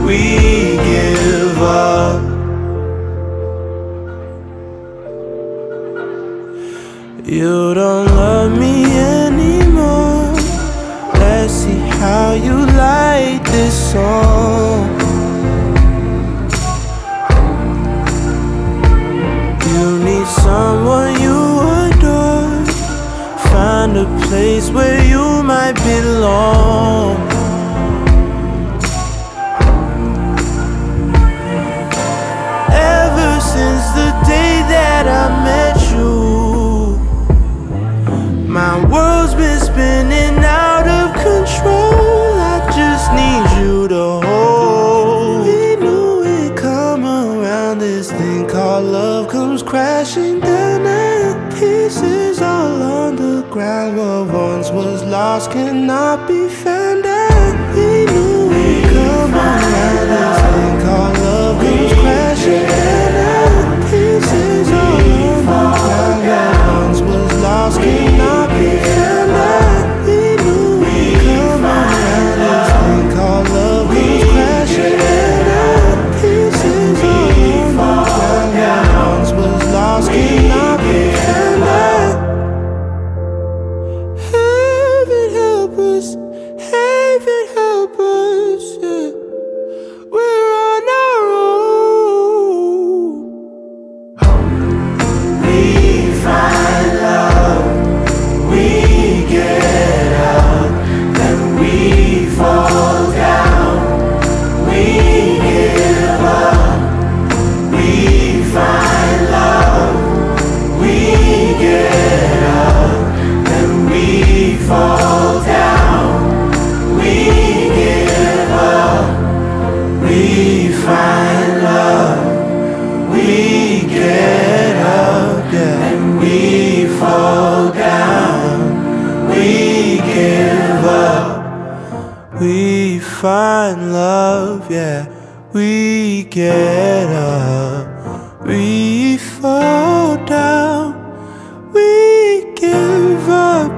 we give up. You don't love me anymore. Let's see how you like this song. You need someone you adore. Find a place where you might belong. Ever since the day that I met you, my world's been spinning out of control. I just need you to hold. We knew it'd come around. This thing called love comes crashing down, and pieces all on the ground. What once was lost cannot be found, and we knew it'd come around. This thing called love comes crashing down, and pieces all on the ground. What once was lost cannot be found, and we knew it'd come around. This thing called love comes crashing down, and pieces all on the ground. What once was lost cannot be found, and heaven help us, heaven help us, yeah. We're on our own. We find love, we get up, then we fall down. We give up. We find love, we get up, then we fall down. We give up. We find love, we get up, yeah, and we fall down. We give up. We find love, yeah, we get up. We fall down. We give up.